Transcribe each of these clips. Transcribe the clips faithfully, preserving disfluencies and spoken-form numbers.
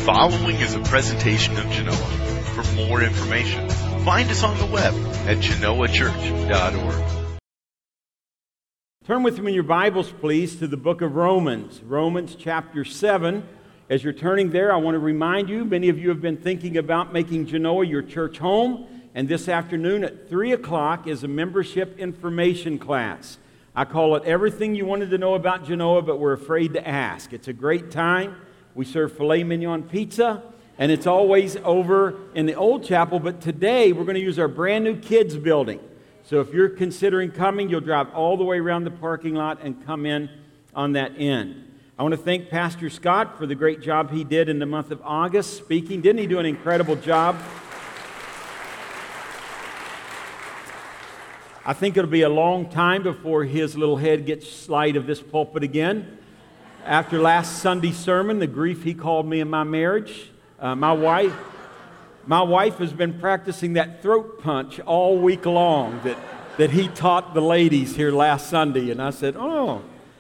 following is a presentation of Genoa. For more information, find us on the web at genoa church dot org. Turn with me in your Bibles, please, to the book of Romans, Romans chapter seven. As you're turning there, I want to remind you, many of you have been thinking about making Genoa your church home, and this afternoon at three o'clock is a membership information class. I call it Everything You Wanted to Know About Genoa, but We're Afraid to Ask. It's a great time. We serve filet mignon pizza, and it's always over in the old chapel, but today we're going to use our brand new kids building. So if you're considering coming, you'll drive all the way around the parking lot and come in on that end. I want to thank Pastor Scott for the great job he did in the month of August speaking. Didn't he do an incredible job? I think it'll be a long time before his little head gets slight of this pulpit again. After last Sunday's sermon, the grief he called me in my marriage, uh, my wife, my wife has been practicing that throat punch all week long that, that he taught the ladies here last Sunday. And I said, oh,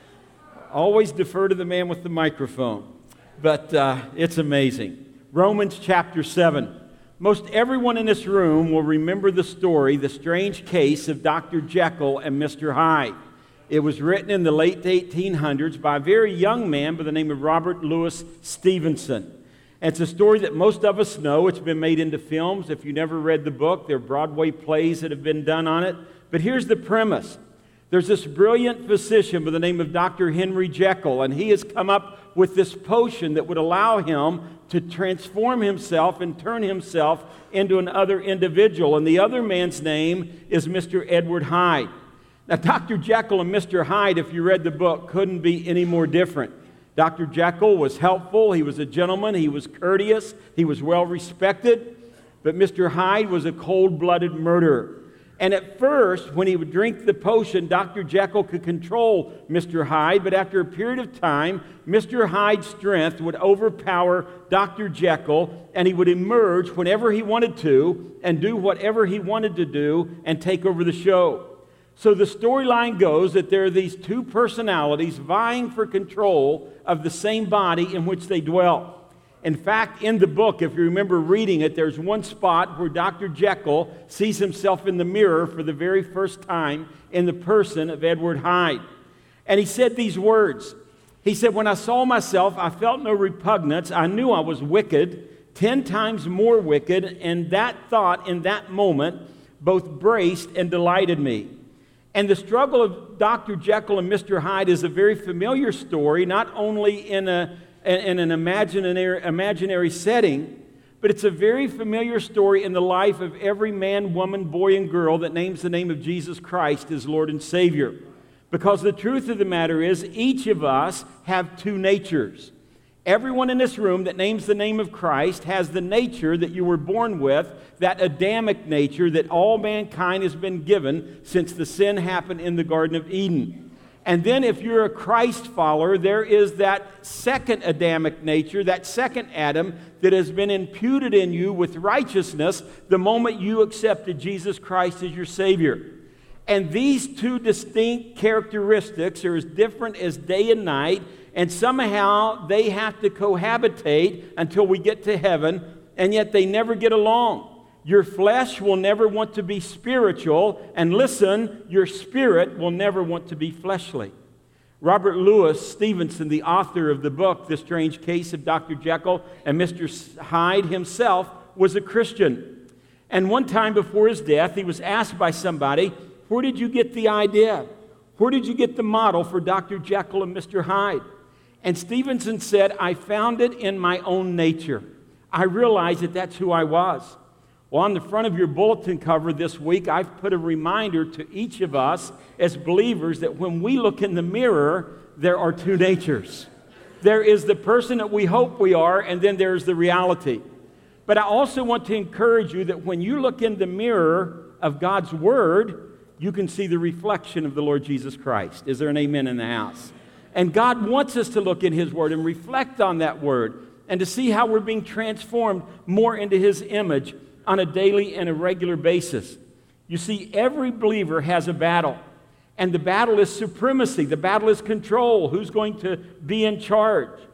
always defer to the man with the microphone. But uh, it's amazing. Romans chapter seven. Most everyone in this room will remember the story, the strange case of Doctor Jekyll and Mister Hyde. It was written in the late eighteen hundreds by a very young man by the name of Robert Louis Stevenson. And it's a story that most of us know. It's been made into films. If you never read the book, there are Broadway plays that have been done on it. But here's the premise. There's this brilliant physician by the name of Doctor Henry Jekyll, and he has come up with this potion that would allow him to transform himself and turn himself into another individual. And the other man's name is Mister Edward Hyde. Now, Doctor Jekyll and Mister Hyde, if you read the book, couldn't be any more different. Doctor Jekyll was helpful, he was a gentleman, he was courteous, he was well respected, but Mister Hyde was a cold-blooded murderer. And at first, when he would drink the potion, Doctor Jekyll could control Mister Hyde, but after a period of time, Mister Hyde's strength would overpower Doctor Jekyll, and he would emerge whenever he wanted to and do whatever he wanted to do and take over the show. So the storyline goes that there are these two personalities vying for control of the same body in which they dwell. In fact, in the book, if you remember reading it, there's one spot where Doctor Jekyll sees himself in the mirror for the very first time in the person of Edward Hyde. And he said these words. He said, "When I saw myself, I felt no repugnance. I knew I was wicked, ten times more wicked, and that thought in that moment both braced and delighted me." And the struggle of Doctor Jekyll and Mister Hyde is a very familiar story, not only in, a, in an imaginary, imaginary setting, but it's a very familiar story in the life of every man, woman, boy, and girl that names the name of Jesus Christ as Lord and Savior. Because the truth of the matter is, each of us have two natures. Everyone in this room that names the name of Christ has the nature that you were born with, that Adamic nature that all mankind has been given since the sin happened in the Garden of Eden. And then if you're a Christ follower, there is that second Adamic nature, that second Adam that has been imputed in you with righteousness the moment you accepted Jesus Christ as your Savior. And these two distinct characteristics are as different as day and night, and somehow they have to cohabitate until we get to heaven, and yet they never get along. Your flesh will never want to be spiritual, and listen, your spirit will never want to be fleshly. Robert Louis Stevenson, the author of the book, The Strange Case of Doctor Jekyll and Mister Hyde, himself was a Christian. And one time before his death, he was asked by somebody, "Where did you get the idea? Where did you get the model for Doctor Jekyll and Mister Hyde?" And Stevenson said, "I found it in my own nature. I realized that that's who I was." Well, on the front of your bulletin cover this week, I've put a reminder to each of us as believers that when we look in the mirror, there are two natures. There is the person that we hope we are, and then there's the reality. But I also want to encourage you that when you look in the mirror of God's Word, you can see the reflection of the Lord Jesus Christ. Is there an amen in the house? And God wants us to look in His Word and reflect on that Word and to see how we're being transformed more into His image on a daily and a regular basis. You see, every believer has a battle, and the battle is supremacy. The battle is control. Who's going to be in charge?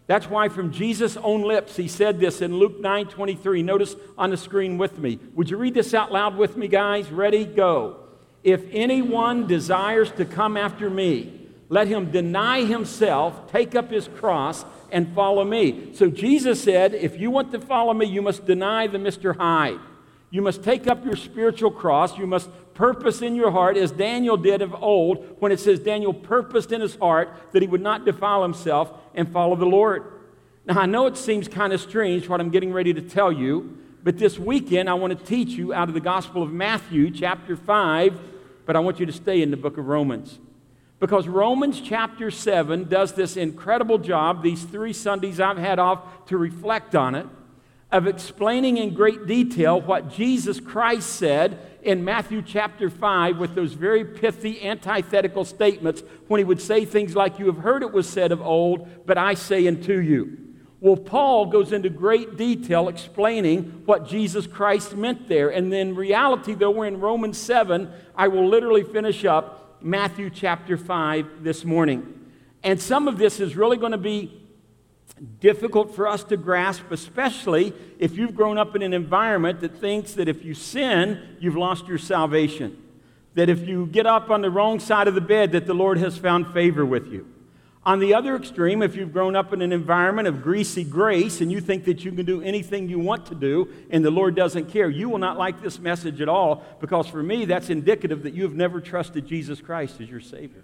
That's why from Jesus' own lips, he said this in Luke nine twenty-three. Notice on the screen with me. Would you read this out loud with me, guys? Ready? Go. If anyone desires to come after me, let him deny himself, take up his cross, and follow me. So Jesus said, if you want to follow me, you must deny the Mister Hyde. You must take up your spiritual cross. You must purpose in your heart, as Daniel did of old, when it says Daniel purposed in his heart that he would not defile himself and follow the Lord. Now, I know it seems kind of strange what I'm getting ready to tell you, but this weekend I want to teach you out of the Gospel of Matthew, chapter five, but I want you to stay in the book of Romans. Because Romans chapter seven does this incredible job, these three Sundays I've had off to reflect on it, of explaining in great detail what Jesus Christ said in Matthew chapter five with those very pithy antithetical statements when he would say things like, you have heard it was said of old, but I say unto you. Well, Paul goes into great detail explaining what Jesus Christ meant there. And then reality, though we're in Romans seven, I will literally finish up Matthew chapter five this morning. And some of this is really going to be difficult for us to grasp, especially if you've grown up in an environment that thinks that if you sin, you've lost your salvation. That if you get up on the wrong side of the bed, that the Lord has found favor with you. On the other extreme, if you've grown up in an environment of greasy grace and you think that you can do anything you want to do and the Lord doesn't care, you will not like this message at all, because for me, that's indicative that you have never trusted Jesus Christ as your Savior.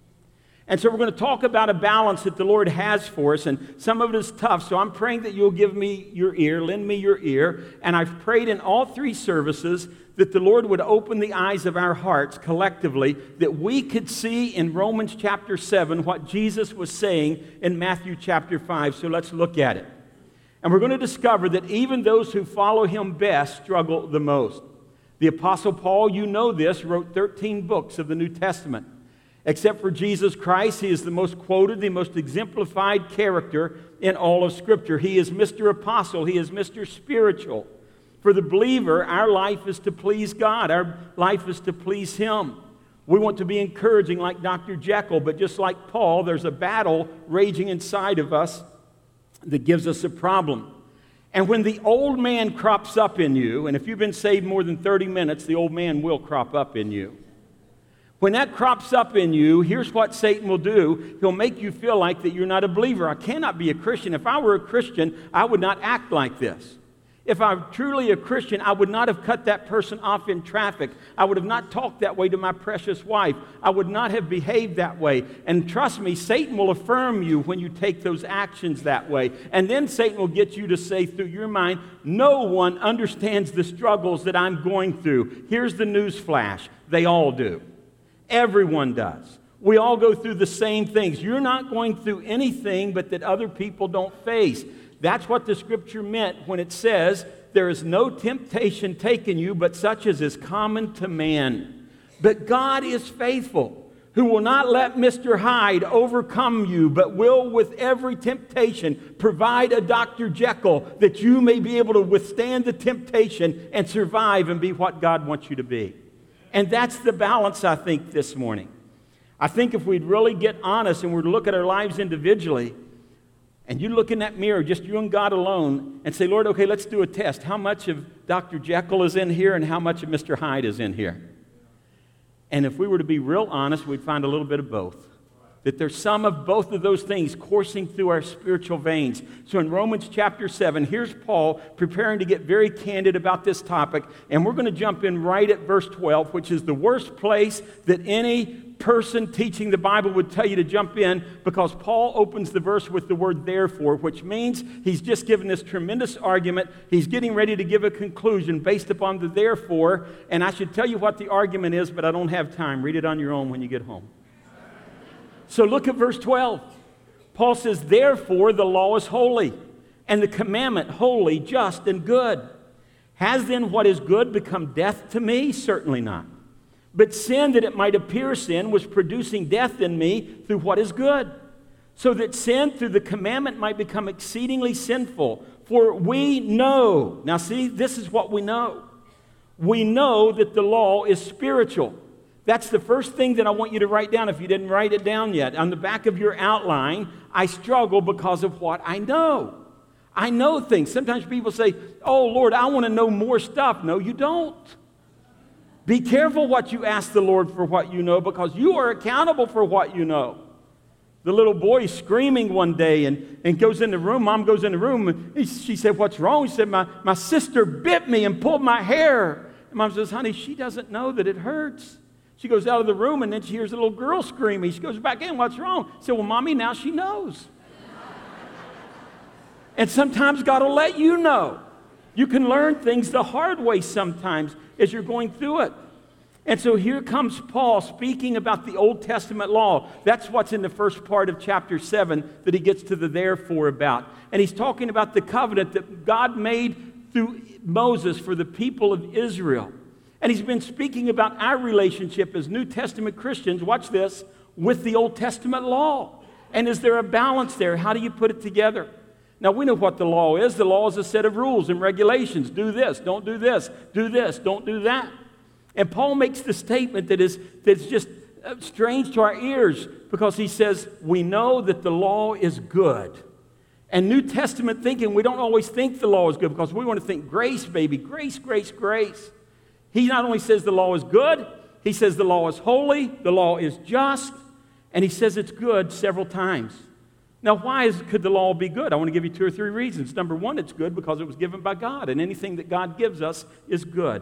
And so we're going to talk about a balance that the Lord has for us, and some of it is tough, so I'm praying that you'll give me your ear, lend me your ear, and I've prayed in all three services that the Lord would open the eyes of our hearts collectively, that we could see in Romans chapter seven what Jesus was saying in Matthew chapter five. So let's look at it. And we're going to discover that even those who follow him best struggle the most. The Apostle Paul, you know this, wrote thirteen books of the New Testament. Except for Jesus Christ, he is the most quoted, the most exemplified character in all of Scripture. He is Mister Apostle. He is Mister Spiritual. For the believer, our life is to please God. Our life is to please him. We want to be encouraging like Doctor Jekyll, but just like Paul, there's a battle raging inside of us that gives us a problem. And when the old man crops up in you, and if you've been saved more than thirty minutes, the old man will crop up in you. When that crops up in you, here's what Satan will do. He'll make you feel like that you're not a believer. I cannot be a Christian. If I were a Christian, I would not act like this. If I'm truly a Christian, I would not have cut that person off in traffic. I would have not talked that way to my precious wife. I would not have behaved that way. And trust me, Satan will affirm you when you take those actions that way. And then Satan will get you to say through your mind, no one understands the struggles that I'm going through. Here's the news flash. They all do. Everyone does. We all go through the same things. You're not going through anything but that other people don't face. That's what the Scripture meant when it says, there is no temptation taken you but such as is common to man. But God is faithful, who will not let Mister Hyde overcome you, but will with every temptation provide a Doctor Jekyll that you may be able to withstand the temptation and survive and be what God wants you to be. And that's the balance, I think, this morning. I think if we'd really get honest and we'd look at our lives individually, and you look in that mirror, just you and God alone, and say, Lord, okay, let's do a test. How much of Doctor Jekyll is in here and how much of Mister Hyde is in here? And if we were to be real honest, we'd find a little bit of both. That there's some of both of those things coursing through our spiritual veins. So in Romans chapter seven, here's Paul preparing to get very candid about this topic. And we're going to jump in right at verse twelve, which is the worst place that any person teaching the Bible would tell you to jump in, because Paul opens the verse with the word therefore, which means he's just given this tremendous argument. He's getting ready to give a conclusion based upon the therefore. And I should tell you what the argument is, but I don't have time. Read it on your own when you get home. So look at verse twelve. Paul says, therefore the law is holy, and the commandment holy, just, and good. Has then what is good become death to me? Certainly not. But sin, that it might appear sin, was producing death in me through what is good, so that sin through the commandment might become exceedingly sinful. For we know, now see, this is what we know. We know that the law is spiritual, That's the first thing that I want you to write down if you didn't write it down yet. On the back of your outline, I struggle because of what I know. I know things. Sometimes people say, oh, Lord, I want to know more stuff. No, you don't. Be careful what you ask the Lord for what you know, because you are accountable for what you know. The little boy is screaming one day and, and goes in the room. Mom goes in the room. And he, she said, what's wrong? He said, my, my sister bit me and pulled my hair. And Mom says, honey, she doesn't know that it hurts. She goes out of the room, and then she hears a little girl screaming. She goes back in. What's wrong? I said, well, Mommy, now she knows. And sometimes God will let you know. You can learn things the hard way sometimes as you're going through it. And so here comes Paul speaking about the Old Testament law. That's what's in the first part of chapter seven that he gets to the therefore about. And he's talking about the covenant that God made through Moses for the people of Israel. And he's been speaking about our relationship as New Testament Christians, watch this, with the Old Testament law. And is there a balance there? How do you put it together? Now, we know what the law is. The law is a set of rules and regulations. Do this, don't do this, do this, don't do that. And Paul makes the statement that is that's just strange to our ears, because he says, we know that the law is good. And New Testament thinking, we don't always think the law is good, because we want to think grace, baby, grace, grace, grace. He not only says the law is good, he says the law is holy, the law is just, and he says it's good several times. Now, why is, could the law be good? I want to give you two or three reasons. Number one, it's good because it was given by God, and anything that God gives us is good.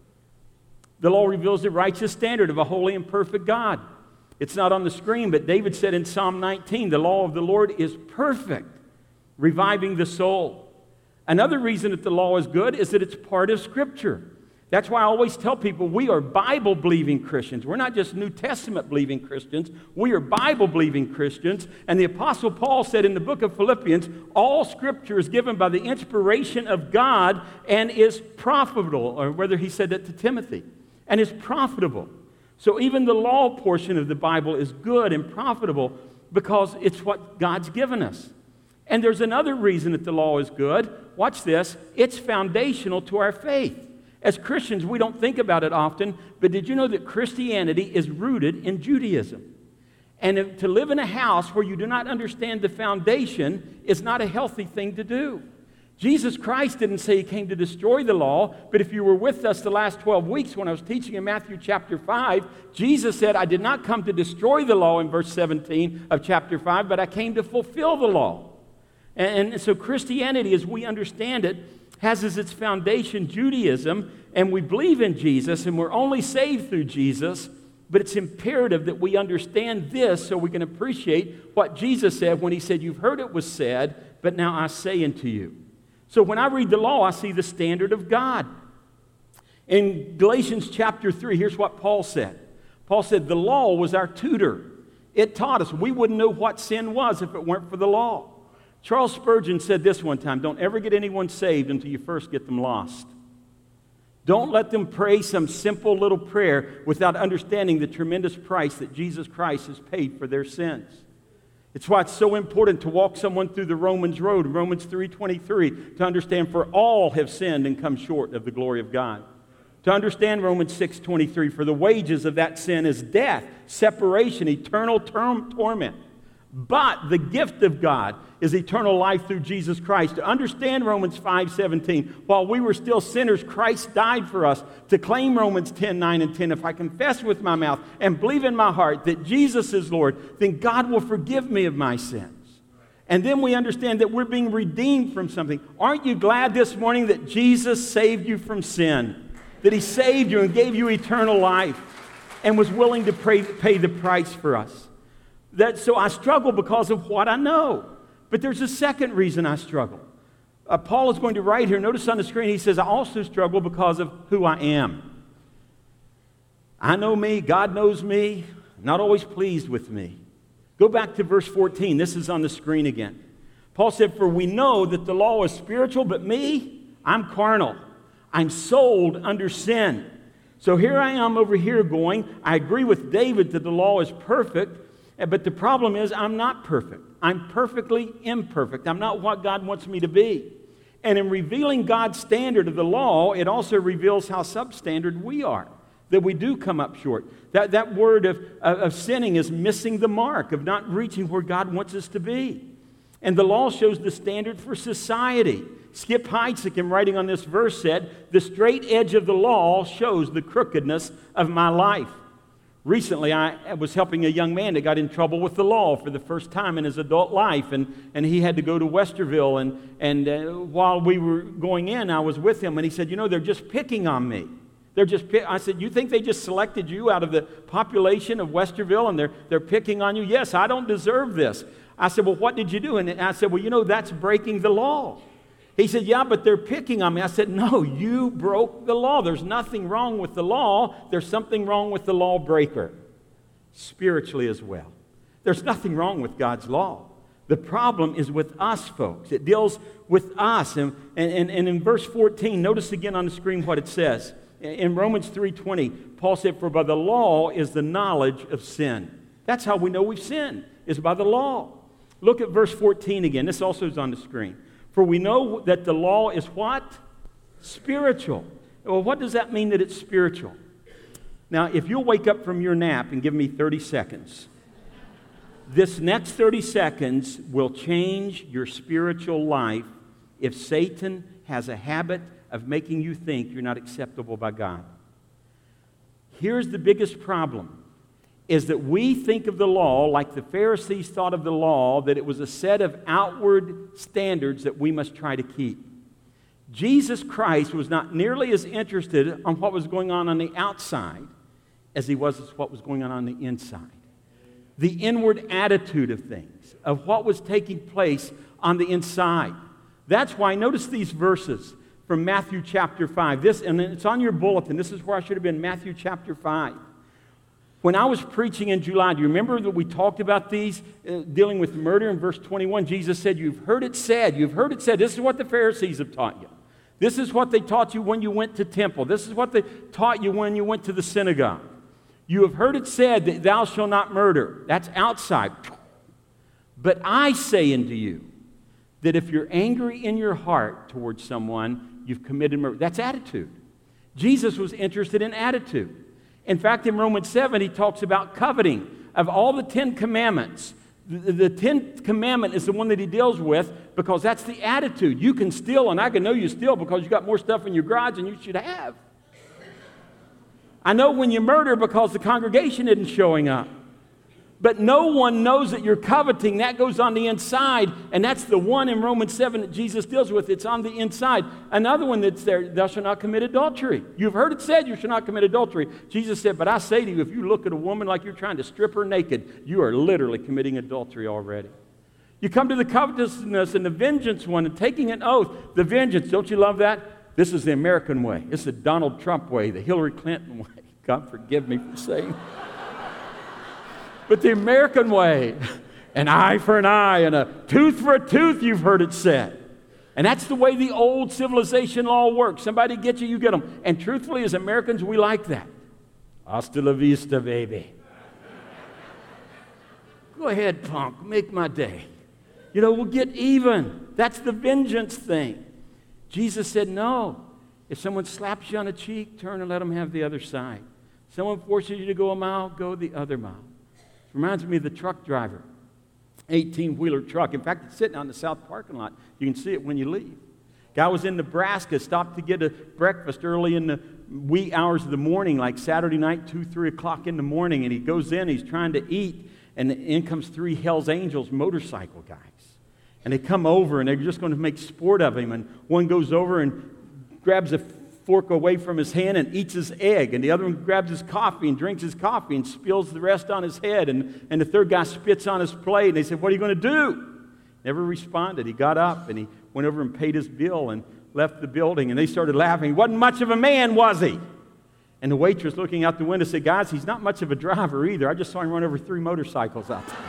The law reveals the righteous standard of a holy and perfect God. It's not on the screen, but David said in Psalm nineteen, the law of the Lord is perfect, reviving the soul. Another reason that the law is good is that it's part of Scripture. That's why I always tell people we are Bible-believing Christians. We're not just New Testament-believing Christians. We are Bible-believing Christians. And the Apostle Paul said in the book of Philippians, all Scripture is given by the inspiration of God and is profitable, or whether he said that to Timothy, and is profitable. So even the law portion of the Bible is good and profitable because it's what God's given us. And there's another reason that the law is good. Watch this. It's foundational to our faith. As Christians, we don't think about it often, but did you know that Christianity is rooted in Judaism? And if, to live in a house where you do not understand the foundation is not a healthy thing to do. Jesus Christ didn't say he came to destroy the law, but if you were with us the last twelve weeks when I was teaching in Matthew chapter five, Jesus said, I did not come to destroy the law in verse seventeen of chapter five, but I came to fulfill the law. And, and so Christianity, as we understand it, has as its foundation Judaism, and we believe in Jesus, and we're only saved through Jesus, but it's imperative that we understand this so we can appreciate what Jesus said when he said, you've heard it was said, but now I say unto you. So when I read the law, I see the standard of God. In Galatians chapter three, here's what Paul said. Paul said, the law was our tutor. It taught us. We wouldn't know what sin was if it weren't for the law. Charles Spurgeon said this one time, don't ever get anyone saved until you first get them lost. Don't let them pray some simple little prayer without understanding the tremendous price that Jesus Christ has paid for their sins. It's why it's so important to walk someone through the Romans road, Romans three twenty-three, to understand for all have sinned and come short of the glory of God. To understand Romans six twenty-three, for the wages of that sin is death, separation, eternal term, torment. But the gift of God is eternal life through Jesus Christ. To understand Romans five seventeen, while we were still sinners, Christ died for us. To claim Romans ten nine and ten, if I confess with my mouth and believe in my heart that Jesus is Lord, then God will forgive me of my sins. And then we understand that we're being redeemed from something. Aren't you glad this morning that Jesus saved you from sin? That he saved you and gave you eternal life and was willing to pay, pay the price for us? That, so I struggle because of what I know. But there's a second reason I struggle. Uh, Paul is going to write here. Notice on the screen, he says, I also struggle because of who I am. I know me. God knows me. Not always pleased with me. Go back to verse fourteen. This is on the screen again. Paul said, for we know that the law is spiritual, but me, I'm carnal. I'm sold under sin. So here I am over here going, I agree with David that the law is perfect, but the problem is I'm not perfect. I'm perfectly imperfect. I'm not what God wants me to be. And in revealing God's standard of the law, it also reveals how substandard we are. that we do come up short. That, that word of, of, of sinning is missing the mark, of not reaching where God wants us to be. And the law shows the standard for society. Skip Heitzig, in writing on this verse, said, "The straight edge of the law shows the crookedness of my life." Recently, I was helping a young man that got in trouble with the law for the first time in his adult life, and, and he had to go to Westerville, and, and uh, while we were going in, I was with him, and he said, "You know, they're just picking on me. They're just pick-. I said, "You think they just selected you out of the population of Westerville, and they're, they're picking on you?" "Yes, I don't deserve this." I said, "Well, what did you do?" And I said, "Well, you know, that's breaking the law." He said, "Yeah, but they're picking on me." I said, "No, you broke the law. There's nothing wrong with the law. There's something wrong with the lawbreaker, spiritually as well. There's nothing wrong with God's law. The problem is with us, folks. It deals with us." And, and, and in verse fourteen, notice again on the screen what it says. In Romans three twenty, Paul said, "For by the law is the knowledge of sin." That's how we know we've sinned, is by the law. Look at verse fourteen again. This also is on the screen. "For we know that the law is" what? Spiritual. Well, what does that mean that it's spiritual? Now, if you'll wake up from your nap and give me thirty seconds, this next thirty seconds will change your spiritual life if Satan has a habit of making you think you're not acceptable by God. Here's the biggest problem, is that we think of the law like the Pharisees thought of the law, that it was a set of outward standards that we must try to keep. Jesus Christ was not nearly as interested on what was going on on the outside as he was as what was going on on the inside. The inward attitude of things, of what was taking place on the inside. That's why, notice these verses from Matthew chapter five. This, and it's on your bulletin. This is where I should have been, Matthew chapter five. When I was preaching in July, do you remember that we talked about these, uh, dealing with murder in verse twenty-one? Jesus said, "You've heard it said, you've heard it said." This is what the Pharisees have taught you. This is what they taught you when you went to temple. This is what they taught you when you went to the synagogue. "You have heard it said that thou shalt not murder." That's outside. "But I say unto you that if you're angry in your heart towards someone, you've committed murder." That's attitude. Jesus was interested in attitude. In fact, in Romans seven, he talks about coveting. Of all the Ten Commandments, the, the Tenth Commandment is the one that he deals with because that's the attitude. You can steal, and I can know you steal because you got more stuff in your garage than you should have. I know when you murder because the congregation isn't showing up. But no one knows that you're coveting. That goes on the inside, and that's the one in Romans seven that Jesus deals with. It's on the inside. Another one that's there, "Thou shalt not commit adultery." You've heard it said you shall not commit adultery. Jesus said, "But I say to you, if you look at a woman like you're trying to strip her naked, you are literally committing adultery already." You come to the covetousness and the vengeance one and taking an oath. The vengeance, don't you love that? This is the American way. It's the Donald Trump way, the Hillary Clinton way. God forgive me for saying But the American way, an eye for an eye and a tooth for a tooth, you've heard it said. And that's the way the old civilization law works. Somebody gets you, you get them. And truthfully, as Americans, we like that. Hasta la vista, baby. Go ahead, punk, make my day. You know, we'll get even. That's the vengeance thing. Jesus said, no. If someone slaps you on the cheek, turn and let them have the other side. Someone forces you to go a mile, go the other mile. Reminds me of the truck driver, eighteen-wheeler truck. In fact, it's sitting on the south parking lot. You can see it when you leave. Guy was in Nebraska, stopped to get a breakfast early in the wee hours of the morning, like Saturday night, two, three o'clock in the morning, and he goes in, he's trying to eat, and in comes three Hells Angels motorcycle guys. And they come over, and they're just going to make sport of him, and one goes over and grabs a fork away from his hand and eats his egg, and the other one grabs his coffee and drinks his coffee and spills the rest on his head, and, and the third guy spits on his plate, and they said, what are you going to do? Never responded. He got up, and he went over and paid his bill and left the building, and they started laughing. He wasn't much of a man, was he? And the waitress looking out the window said, guys, he's not much of a driver either. I just saw him run over three motorcycles out there.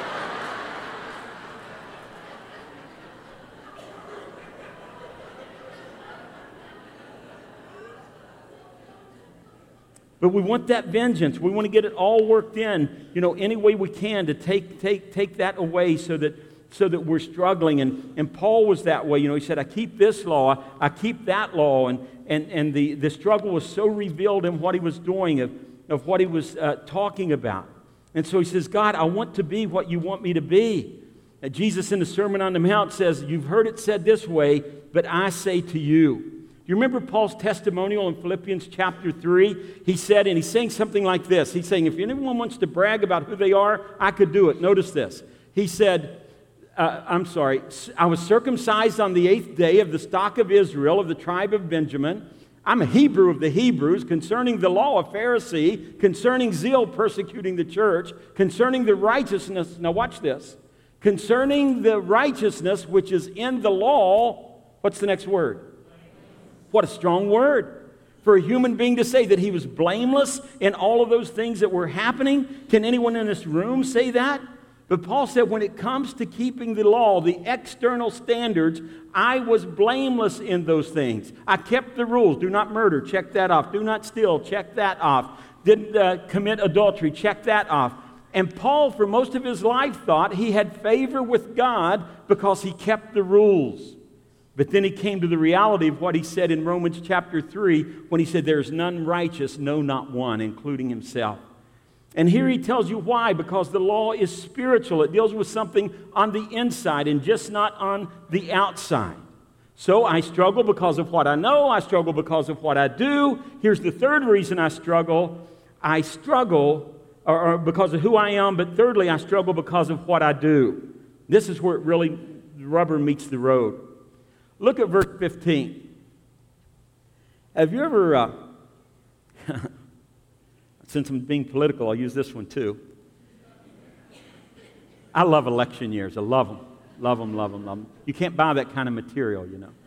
But we want that vengeance. We want to get it all worked in, you know, any way we can to take take take that away so that so that we're struggling. And, and Paul was that way. You know, he said, I keep this law, I keep that law. And, and, and the, the struggle was so revealed in what he was doing, of, of what he was uh, talking about. And so he says, God, I want to be what you want me to be. And Jesus in the Sermon on the Mount says, you've heard it said this way, but I say to you. You remember Paul's testimonial in Philippians chapter three? He said, and he's saying something like this. He's saying, if anyone wants to brag about who they are, I could do it. Notice this. He said, uh, I'm sorry, I was circumcised on the eighth day of the stock of Israel, of the tribe of Benjamin. I'm a Hebrew of the Hebrews, concerning the law, a Pharisee, concerning zeal, persecuting the church, concerning the righteousness, now watch this, concerning the righteousness which is in the law, what's the next word? What a strong word for a human being to say that he was blameless in all of those things that were happening. Can anyone in this room say that? But Paul said when it comes to keeping the law, the external standards, I was blameless in those things. I kept the rules. Do not murder. Check that off. Do not steal. Check that off. Didn't uh, commit adultery. Check that off. And Paul, for most of his life, thought he had favor with God because he kept the rules. But then he came to the reality of what he said in Romans chapter three when he said, there's none righteous, no, not one, including himself. And here he tells you why, because the law is spiritual. It deals with something on the inside and just not on the outside. So I struggle because of what I know. I struggle because of what I do. Here's the third reason I struggle. I struggle or, or because of who I am, but thirdly, I struggle because of what I do. This is where it really, the rubber meets the road. Look at verse fifteen. Have you ever, uh, since I'm being political, I'll use this one too. I love election years. I love them. Love them, love them, love them. You can't buy that kind of material, you know.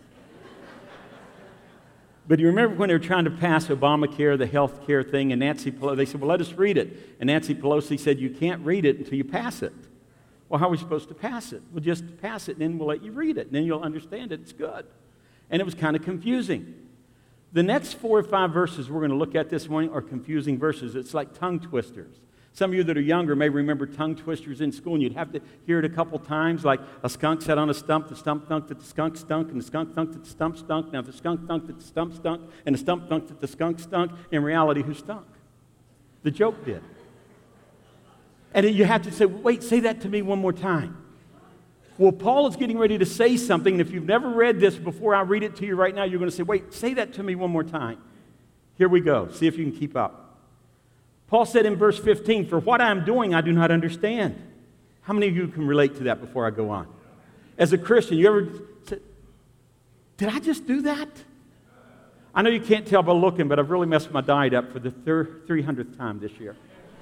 But you remember when they were trying to pass Obamacare, the health care thing, and Nancy Pelosi, they said, well, let us read it. And Nancy Pelosi said, you can't read it until you pass it. Well, how are we supposed to pass it? Well, just pass it, and then we'll let you read it, and then you'll understand it. It's good. And it was kind of confusing. The next four or five verses we're going to look at this morning are confusing verses. It's like tongue twisters. Some of you that are younger may remember tongue twisters in school, and you'd have to hear it a couple times, like a skunk sat on a stump, the stump thunked that the skunk stunk, and the skunk thunked that the stump stunk. Now, the skunk thunked that the stump stunk, and the stump thunked that the skunk stunk. In reality, who stunk? The joke did. And you have to say, wait, say that to me one more time. Well, Paul is getting ready to say something, and if you've never read this before I read it to you right now, you're going to say, wait, say that to me one more time. Here we go. See if you can keep up. Paul said in verse fifteen, for what I am doing, I do not understand. How many of you can relate to that before I go on? As a Christian, you ever said, did I just do that? I know you can't tell by looking, but I've really messed my diet up for the three hundredth time this year.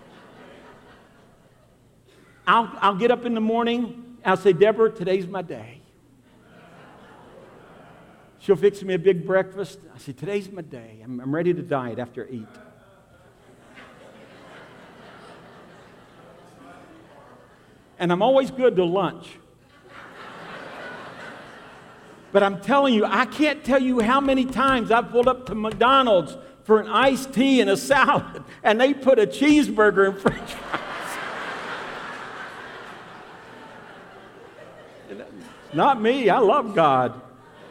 I'll, I'll get up in the morning, I'll say, Deborah, today's my day. She'll fix me a big breakfast. I say, today's my day. I'm, I'm ready to diet after I eat. And I'm always good to lunch. But I'm telling you, I can't tell you how many times I've pulled up to McDonald's for an iced tea and a salad, and they put a cheeseburger and french fries. Not me. I love God.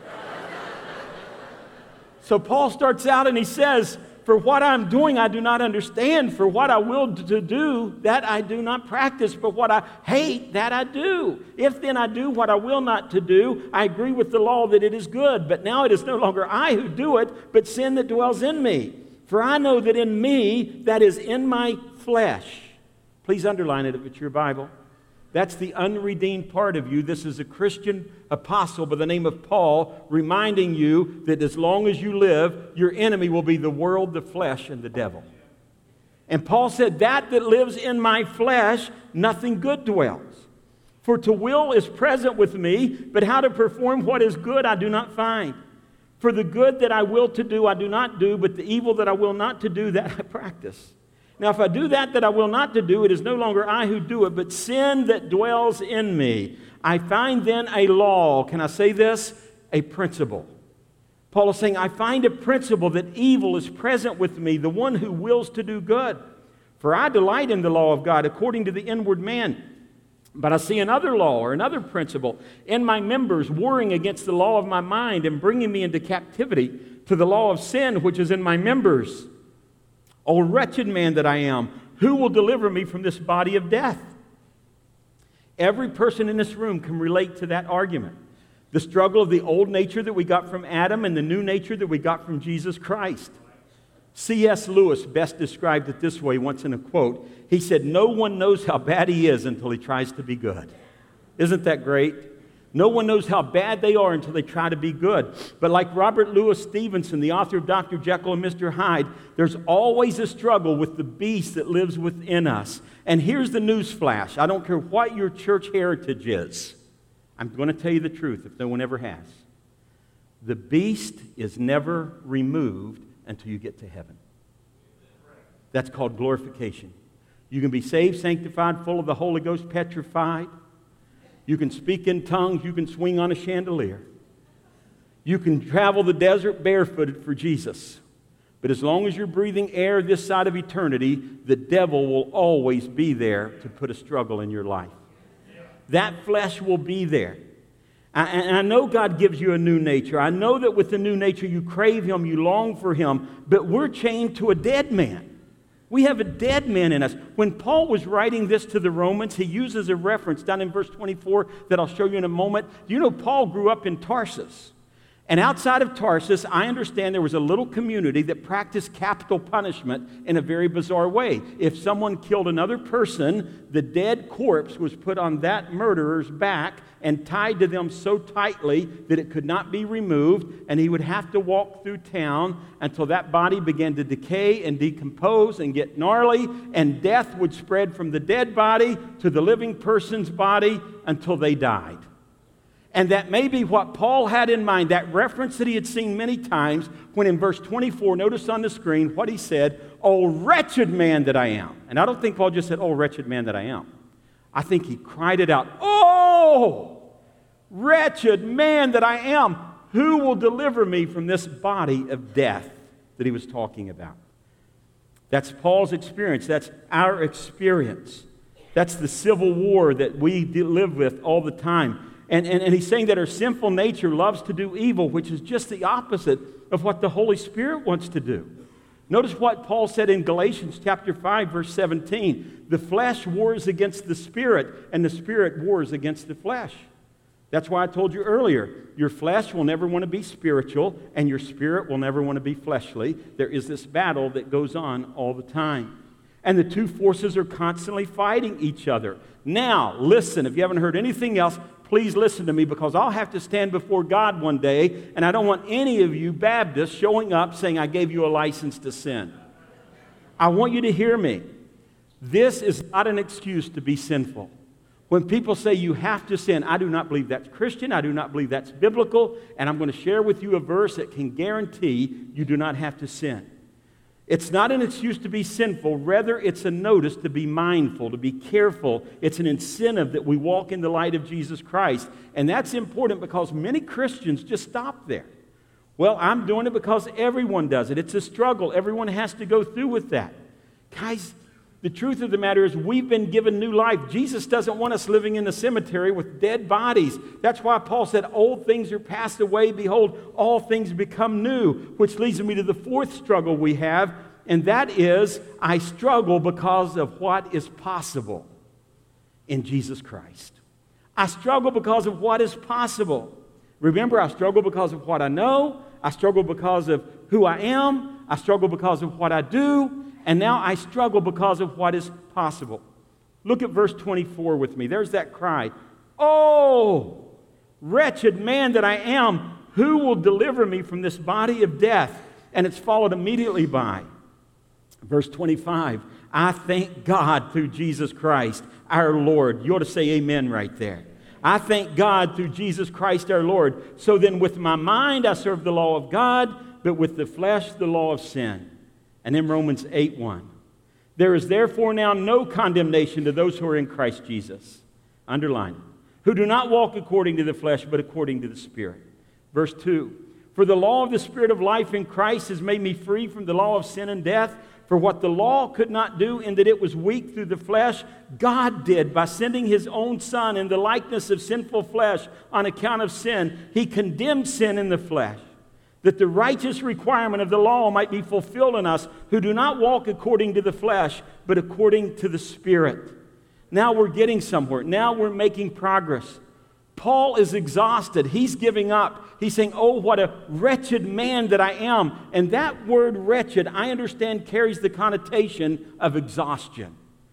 So Paul starts out and he says, for what I'm doing, I do not understand. For what I will to do, that I do not practice. But what I hate, that I do. If then I do what I will not to do, I agree with the law that it is good. But now it is no longer I who do it, but sin that dwells in me. For I know that in me, that is in my flesh. Please underline it if it's your Bible. That's the unredeemed part of you. This is a Christian apostle by the name of Paul reminding you that as long as you live, your enemy will be the world, the flesh, and the devil. And Paul said, that that lives in my flesh, nothing good dwells. For to will is present with me, but how to perform what is good I do not find. For the good that I will to do I do not do, but the evil that I will not to do that I practice. Now, if I do that that I will not to do, it is no longer I who do it, but sin that dwells in me. I find then a law. Can I say this? A principle. Paul is saying, I find a principle that evil is present with me, the one who wills to do good. For I delight in the law of God according to the inward man. But I see another law or another principle in my members warring against the law of my mind and bringing me into captivity to the law of sin which is in my members. O wretched man that I am, who will deliver me from this body of death? Every person in this room can relate to that argument. The struggle of the old nature that we got from Adam and the new nature that we got from Jesus Christ. C S Lewis best described it this way once in a quote. He said, "No one knows how bad he is until he tries to be good." Isn't that great? No one knows how bad they are until they try to be good. But like Robert Louis Stevenson, the author of Doctor Jekyll and Mister Hyde, there's always a struggle with the beast that lives within us. And here's the news flash. I don't care what your church heritage is. I'm going to tell you the truth if no one ever has. The beast is never removed until you get to heaven. That's called glorification. You can be saved, sanctified, full of the Holy Ghost, petrified. You can speak in tongues. You can swing on a chandelier. You can travel the desert barefooted for Jesus. But as long as you're breathing air this side of eternity, the devil will always be there to put a struggle in your life. That flesh will be there. And I know God gives you a new nature. I know that with the new nature you crave Him, you long for Him, but we're chained to a dead man. We have a dead man in us. When Paul was writing this to the Romans, he uses a reference down in verse twenty-four that I'll show you in a moment. You know, Paul grew up in Tarsus. And outside of Tarsus, I understand there was a little community that practiced capital punishment in a very bizarre way. If someone killed another person, the dead corpse was put on that murderer's back and tied to them so tightly that it could not be removed, and he would have to walk through town until that body began to decay and decompose and get gnarly, and death would spread from the dead body to the living person's body until they died. And that may be what Paul had in mind, that reference that he had seen many times when in verse twenty-four, notice on the screen what he said, "Oh, wretched man that I am." And I don't think Paul just said, "Oh, wretched man that I am." I think he cried it out, "Oh, wretched man that I am, who will deliver me from this body of death?" that he was talking about. That's Paul's experience. That's our experience. That's the civil war that we live with all the time. And, and, and he's saying that our sinful nature loves to do evil, which is just the opposite of what the Holy Spirit wants to do. Notice what Paul said in Galatians chapter five, verse seventeen. The flesh wars against the spirit, and the spirit wars against the flesh. That's why I told you earlier, your flesh will never want to be spiritual, and your spirit will never want to be fleshly. There is this battle that goes on all the time. And the two forces are constantly fighting each other. Now, listen, if you haven't heard anything else, please listen to me, because I'll have to stand before God one day, and I don't want any of you Baptists showing up saying I gave you a license to sin. I want you to hear me. This is not an excuse to be sinful. When people say you have to sin, I do not believe that's Christian. I do not believe that's biblical, and I'm going to share with you a verse that can guarantee you do not have to sin. It's not an excuse to be sinful. Rather, it's a notice to be mindful, to be careful. It's an incentive that we walk in the light of Jesus Christ. And that's important because many Christians just stop there. Well, I'm doing it because everyone does it. It's a struggle. Everyone has to go through with that. Guys, the truth of the matter is we've been given new life. Jesus doesn't want us living in the cemetery with dead bodies. That's why Paul said, old things are passed away. Behold, all things become new. Which leads me to the fourth struggle we have, and that is, I struggle because of what is possible in Jesus Christ. I struggle because of what is possible. Remember, I struggle because of what I know. I struggle because of who I am. I struggle because of what I do. And now I struggle because of what is possible. Look at verse twenty-four with me. There's that cry. Oh, wretched man that I am, who will deliver me from this body of death? And it's followed immediately by verse twenty-five. I thank God through Jesus Christ, our Lord. You ought to say amen right there. I thank God through Jesus Christ, our Lord. So then with my mind I serve the law of God, but with the flesh the law of sin. And in Romans eight one, there is therefore now no condemnation to those who are in Christ Jesus. Underline it. Who do not walk according to the flesh, but according to the Spirit. Verse two, For the law of the Spirit of life in Christ has made me free from the law of sin and death. For what the law could not do in that it was weak through the flesh, God did by sending His own Son in the likeness of sinful flesh on account of sin. He condemned sin in the flesh, that the righteous requirement of the law might be fulfilled in us who do not walk according to the flesh, but according to the Spirit. Now we're getting somewhere. Now we're making progress. Paul is exhausted. He's giving up. He's saying, oh, what a wretched man that I am. And that word wretched, I understand, carries the connotation of exhaustion.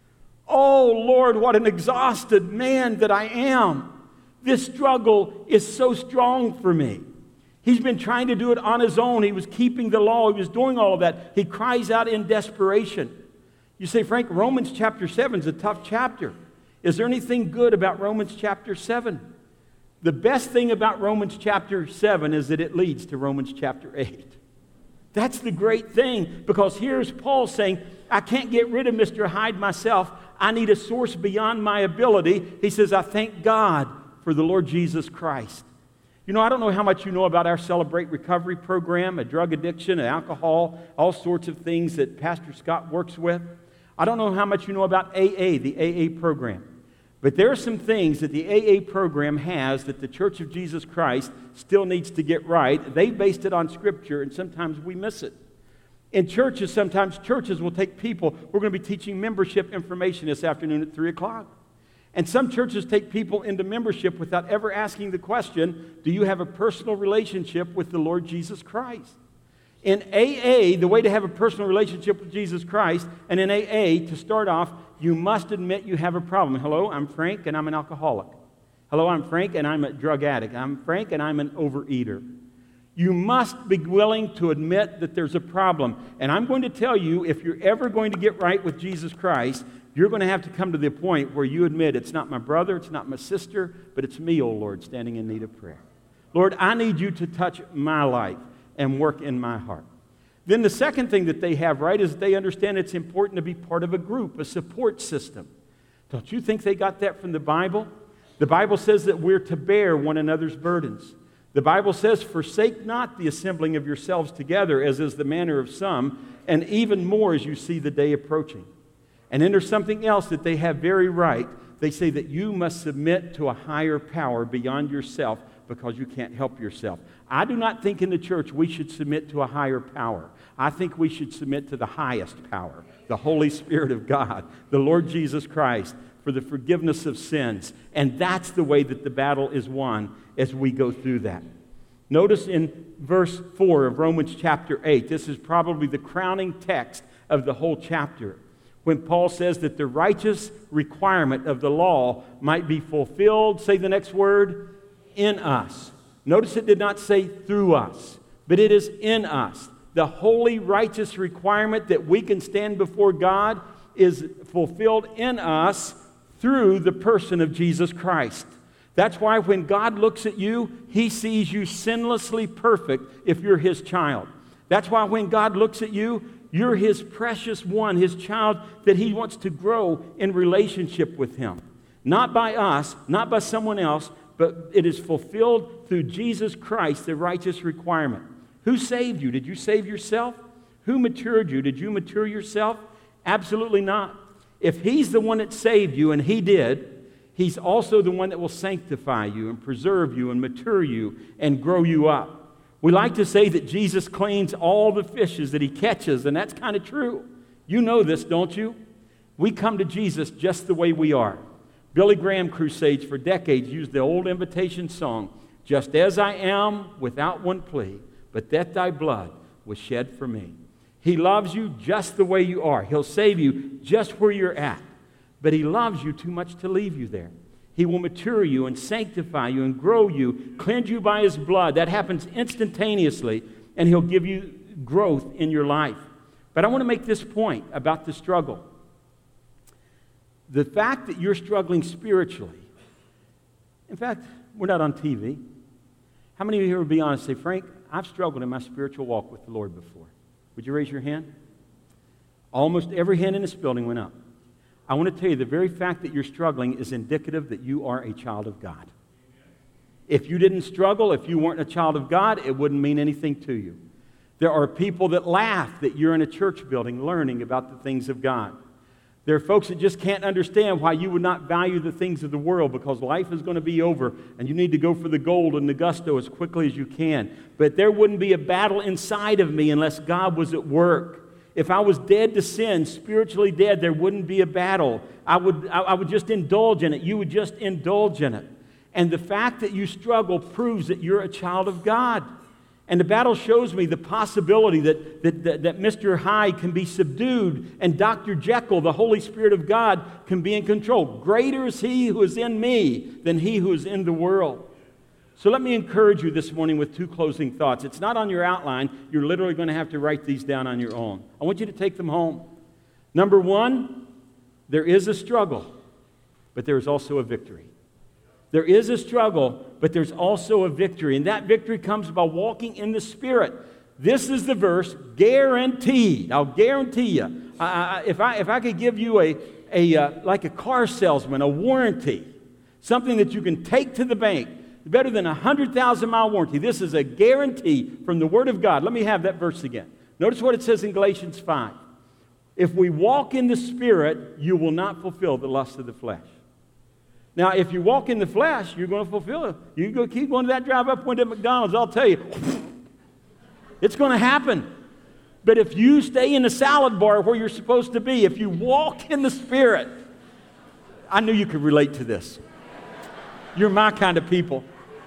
Oh, Lord, what an exhausted man that I am. This struggle is so strong for me. He's been trying to do it on his own. He was keeping the law. He was doing all of that. He cries out in desperation. You say, Frank, Romans chapter seven is a tough chapter. Is there anything good about Romans chapter seven? The best thing about Romans chapter seven is that it leads to Romans chapter eight. That's the great thing, because here's Paul saying, I can't get rid of Mister Hyde myself. I need a source beyond my ability. He says, I thank God for the Lord Jesus Christ. You know, I don't know how much you know about our Celebrate Recovery program, a drug addiction, and alcohol, all sorts of things that Pastor Scott works with. I don't know how much you know about A A, the A A program. But there are some things that the A A program has that the Church of Jesus Christ still needs to get right. They based it on Scripture, and sometimes we miss it. In churches, sometimes churches will take people. We're going to be teaching membership information this afternoon at three o'clock. And some churches take people into membership without ever asking the question, do you have a personal relationship with the Lord Jesus Christ? In A A, the way to have a personal relationship with Jesus Christ, and in A A, to start off, you must admit you have a problem. Hello, I'm Frank, and I'm an alcoholic. Hello, I'm Frank, and I'm a drug addict. I'm Frank, and I'm an overeater. You must be willing to admit that there's a problem. And I'm going to tell you, if you're ever going to get right with Jesus Christ, you're going to have to come to the point where you admit it's not my brother, it's not my sister, but it's me, oh Lord, standing in need of prayer. Lord, I need you to touch my life and work in my heart. Then the second thing that they have right is they understand it's important to be part of a group, a support system. Don't you think they got that from the Bible? The Bible says that we're to bear one another's burdens. The Bible says, forsake not the assembling of yourselves together, as is the manner of some, and even more as you see the day approaching. And then there's something else that they have very right. They say that you must submit to a higher power beyond yourself because you can't help yourself. I do not think in the church we should submit to a higher power. I think we should submit to the highest power, the Holy Spirit of God, the Lord Jesus Christ, for the forgiveness of sins. And that's the way that the battle is won as we go through that. Notice in verse four of Romans chapter eight, this is probably the crowning text of the whole chapter, when Paul says that the righteous requirement of the law might be fulfilled, say the next word, in us. Notice it did not say through us, but it is in us. The holy, righteous requirement that we can stand before God is fulfilled in us through the person of Jesus Christ. That's why when God looks at you, He sees you sinlessly perfect if you're His child. That's why when God looks at you, you're His precious one, His child that He wants to grow in relationship with Him. Not by us, not by someone else, but it is fulfilled through Jesus Christ, the righteous requirement. Who saved you? Did you save yourself? Who matured you? Did you mature yourself? Absolutely not. If He's the one that saved you, and He did, He's also the one that will sanctify you and preserve you and mature you and grow you up. We like to say that Jesus cleans all the fishes that He catches, and that's kind of true. You know this, don't you? We come to Jesus just the way we are. Billy Graham crusades for decades used the old invitation song, just as I am, without one plea, but that thy blood was shed for me. He loves you just the way you are. He'll save you just where you're at. But He loves you too much to leave you there. He will mature you and sanctify you and grow you, cleanse you by His blood. That happens instantaneously, and He'll give you growth in your life. But I want to make this point about the struggle. The fact that you're struggling spiritually, in fact, we're not on T V. How many of you here would be honest and say, Frank, I've struggled in my spiritual walk with the Lord before? Would you raise your hand? Almost every hand in this building went up. I want to tell you, the very fact that you're struggling is indicative that you are a child of God. If you didn't struggle, if you weren't a child of God, it wouldn't mean anything to you. There are people that laugh that you're in a church building learning about the things of God. There are folks that just can't understand why you would not value the things of the world, because life is going to be over and you need to go for the gold and the gusto as quickly as you can. But there wouldn't be a battle inside of me unless God was at work. If I was dead to sin, spiritually dead, there wouldn't be a battle. I would, I, I would just indulge in it. You would just indulge in it. And the fact that you struggle proves that you're a child of God. And the battle shows me the possibility that, that, that, that Mister Hyde can be subdued and Doctor Jekyll, the Holy Spirit of God, can be in control. Greater is He who is in me than he who is in the world. So let me encourage you this morning with two closing thoughts. It's not on your outline. You're literally going to have to write these down on your own. I want you to take them home. Number one, there is a struggle, but there is also a victory. There is a struggle, but there's also a victory. And that victory comes by walking in the Spirit. This is the verse, guaranteed. I'll guarantee you. I, I, if, I, if I could give you a, a uh, like a car salesman, a warranty, something that you can take to the bank, better than a one hundred thousand mile warranty. This is a guarantee from the Word of God. Let me have that verse again. Notice what it says in Galatians five. If we walk in the Spirit, you will not fulfill the lust of the flesh. Now, if you walk in the flesh, you're going to fulfill it. You go keep going to that drive-up window at McDonald's, I'll tell you, it's going to happen. But if you stay in the salad bar where you're supposed to be, if you walk in the Spirit, I knew you could relate to this. You're my kind of people.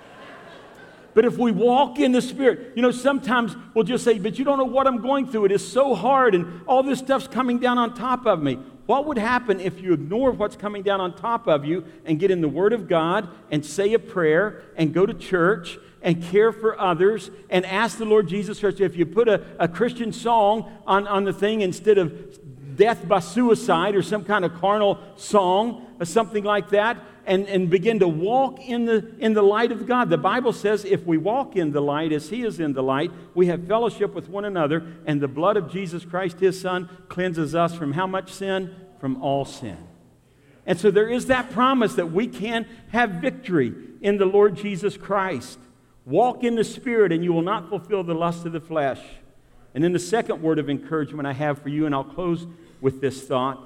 But if we walk in the Spirit, you know, sometimes we'll just say, but you don't know what I'm going through. It is so hard, and all this stuff's coming down on top of me. What would happen if you ignore what's coming down on top of you and get in the Word of God and say a prayer and go to church and care for others and ask the Lord Jesus Christ? If you put a, a Christian song on, on the thing instead of death by suicide or some kind of carnal song or something like that, and, and begin to walk in the, in the light of God. The Bible says if we walk in the light as He is in the light, we have fellowship with one another, and the blood of Jesus Christ, His Son, cleanses us from how much sin? From all sin. And so there is that promise that we can have victory in the Lord Jesus Christ. Walk in the Spirit, and you will not fulfill the lust of the flesh. And then the second word of encouragement I have for you, and I'll close with this thought.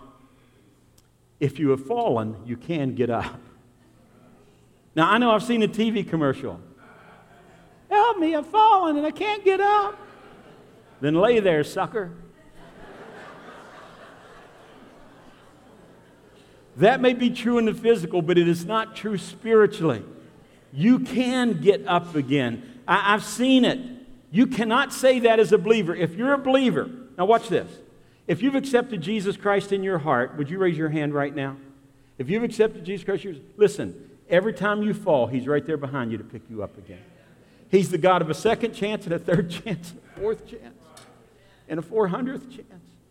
If you have fallen, you can get up. Now, I know I've seen a T V commercial. Help me, I've fallen and I can't get up. Then lay there, sucker. That may be true in the physical, but it is not true spiritually. You can get up again. I, I've seen it. You cannot say that as a believer. If you're a believer, now watch this. If you've accepted Jesus Christ in your heart, would you raise your hand right now? If you've accepted Jesus Christ, listen, every time you fall, He's right there behind you to pick you up again. He's the God of a second chance and a third chance and a fourth chance and a four hundredth chance.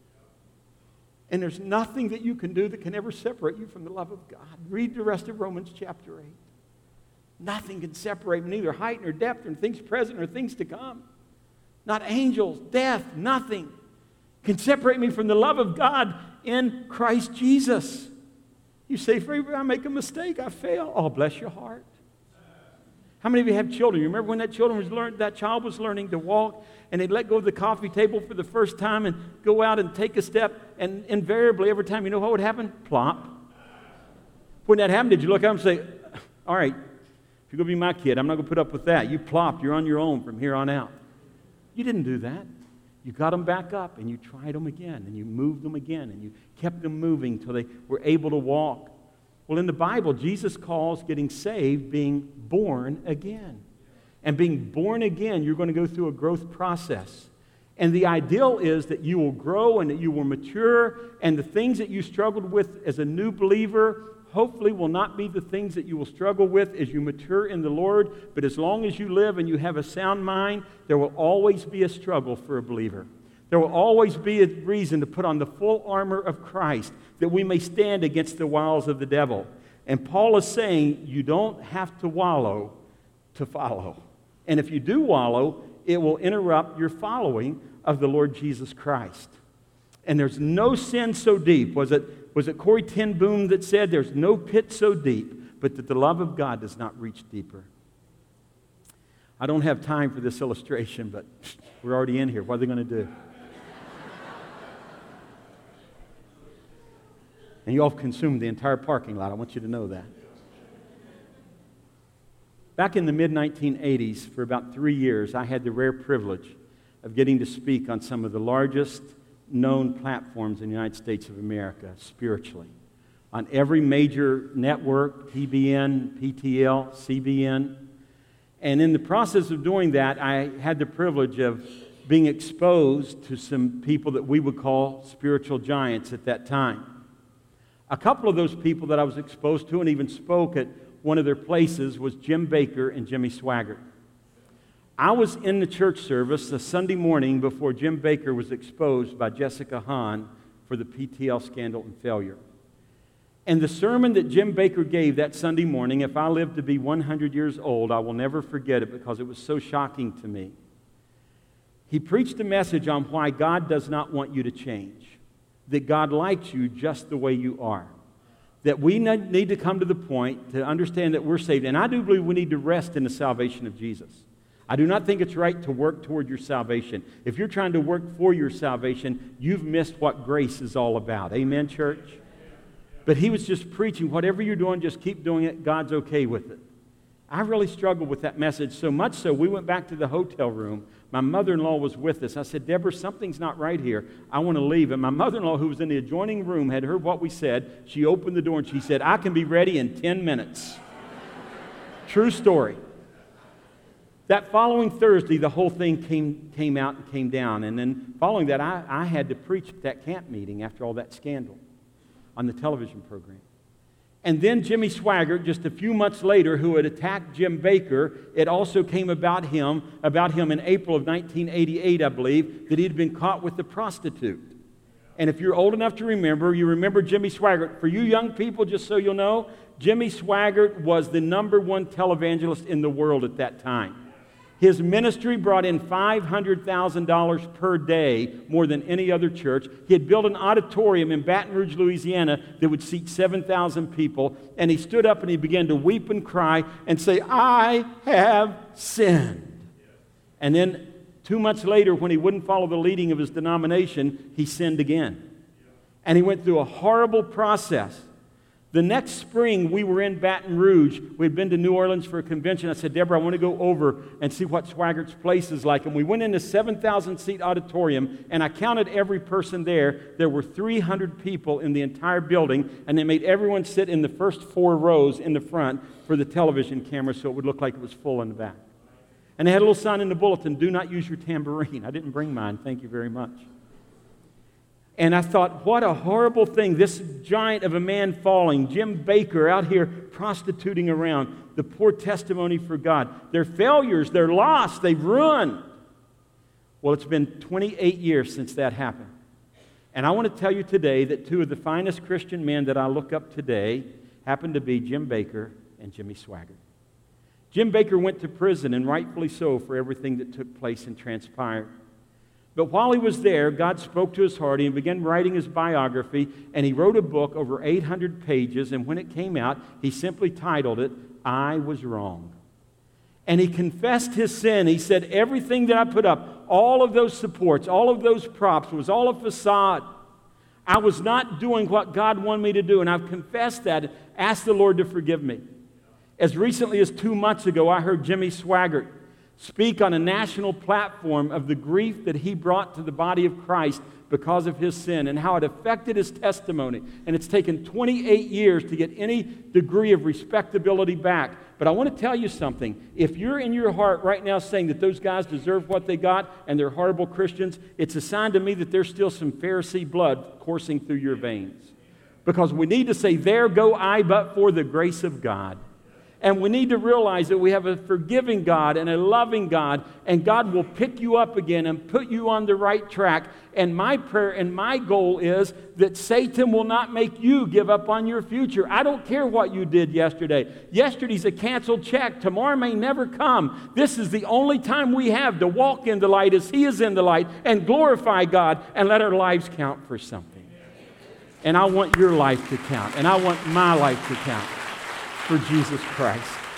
And there's nothing that you can do that can ever separate you from the love of God. Read the rest of Romans chapter eight. Nothing can separate me, neither height nor depth nor things present or things to come. Not angels, death, nothing can separate me from the love of God in Christ Jesus. You say, Free, I make a mistake, I fail. Oh, bless your heart. How many of you have children? You remember when that children was learn, that child was learning to walk, and they'd let go of the coffee table for the first time and go out and take a step, and invariably every time, you know what would happen? Plop. When that happened, did you look at them and say, all right, if you're going to be my kid, I'm not going to put up with that. You plopped. You're on your own from here on out. You didn't do that. You got them back up, and you tried them again, and you moved them again, and you kept them moving till they were able to walk. Well, in the Bible, Jesus calls getting saved being born again. And being born again, you're going to go through a growth process. And the ideal is that you will grow and that you will mature, and the things that you struggled with as a new believer hopefully will not be the things that you will struggle with as you mature in the Lord. But as long as you live and you have a sound mind, there will always be a struggle for a believer. There will always be a reason to put on the full armor of Christ that we may stand against the wiles of the devil. And Paul is saying you don't have to wallow to follow. And if you do wallow, it will interrupt your following of the Lord Jesus Christ. And there's no sin so deep. Was it, was it Corrie ten Boom that said there's no pit so deep, but that the love of God does not reach deeper? I don't have time for this illustration, but we're already in here. What are they going to do? And you all consumed the entire parking lot. I want you to know that. Back in the mid nineteen eighties, for about three years, I had the rare privilege of getting to speak on some of the largest known platforms in the United States of America spiritually. On every major network, P B N, P T L, C B N. And in the process of doing that, I had the privilege of being exposed to some people that we would call spiritual giants at that time. A couple of those people that I was exposed to and even spoke at one of their places was Jim Bakker and Jimmy Swaggart. I was in the church service a Sunday morning before Jim Bakker was exposed by Jessica Hahn for the P T L scandal and failure. And the sermon that Jim Bakker gave that Sunday morning, if I live to be one hundred years old, I will never forget it because it was so shocking to me. He preached a message on why God does not want you to change, that God likes you just the way you are, that we need to come to the point to understand that we're saved. And I do believe we need to rest in the salvation of Jesus. I do not think it's right to work toward your salvation. If you're trying to work for your salvation, you've missed what grace is all about. Amen, church? But he was just preaching, whatever you're doing, just keep doing it. God's okay with it. I really struggled with that message, so much so we went back to the hotel room. My mother-in-law was with us. I said, Deborah, something's not right here. I want to leave. And my mother-in-law, who was in the adjoining room, had heard what we said. She opened the door and she said, I can be ready in ten minutes. True story. That following Thursday, the whole thing came, came out and came down. And then following that, I, I had to preach at that camp meeting after all that scandal on the television program. And then Jimmy Swaggart, just a few months later, who had attacked Jim Bakker, it also came about him, about him in April of nineteen eighty-eight, I believe, that he had been caught with a prostitute. And if you're old enough to remember, you remember Jimmy Swaggart. For you young people, just so you'll know, Jimmy Swaggart was the number one televangelist in the world at that time. His ministry brought in five hundred thousand dollars per day, more than any other church. He had built an auditorium in Baton Rouge, Louisiana, that would seat seven thousand people. And he stood up and he began to weep and cry and say, I have sinned. And then two months later, when he wouldn't follow the leading of his denomination, he sinned again. And he went through a horrible process. The next spring, we were in Baton Rouge. We'd been to New Orleans for a convention. I said, Deborah, I want to go over and see what Swaggart's place is like. And we went in a seven thousand seat auditorium, and I counted every person there. There were three hundred people in the entire building, and they made everyone sit in the first four rows in the front for the television camera so it would look like it was full in the back. And they had a little sign in the bulletin, do not use your tambourine. I didn't bring mine. Thank you very much. And I thought, what a horrible thing. This giant of a man falling, Jim Bakker out here prostituting around, the poor testimony for God. They're failures, they're lost, they've ruined. Well, it's been twenty-eight years since that happened. And I want to tell you today that two of the finest Christian men that I look up today happen to be Jim Bakker and Jimmy Swaggart. Jim Bakker went to prison, and rightfully so, for everything that took place and transpired. But while he was there, God spoke to his heart. He began writing his biography, and he wrote a book over eight hundred pages, and when it came out, he simply titled it, I Was Wrong. And he confessed his sin. He said, everything that I put up, all of those supports, all of those props, was all a facade. I was not doing what God wanted me to do, and I've confessed that, asked the Lord to forgive me. As recently as two months ago, I heard Jimmy Swaggart speak on a national platform of the grief that he brought to the body of Christ because of his sin and how it affected his testimony. And it's taken twenty-eight years to get any degree of respectability back. But I want to tell you something. If you're in your heart right now saying that those guys deserve what they got and they're horrible Christians, it's a sign to me that there's still some Pharisee blood coursing through your veins. Because we need to say, there go I, but for the grace of God. And we need to realize that we have a forgiving God and a loving God, and God will pick you up again and put you on the right track. And my prayer and my goal is that Satan will not make you give up on your future. I don't care what you did yesterday. Yesterday's a canceled check. Tomorrow may never come. This is the only time we have to walk in the light as He is in the light and glorify God and let our lives count for something. And I want your life to count, and I want my life to count for Jesus Christ.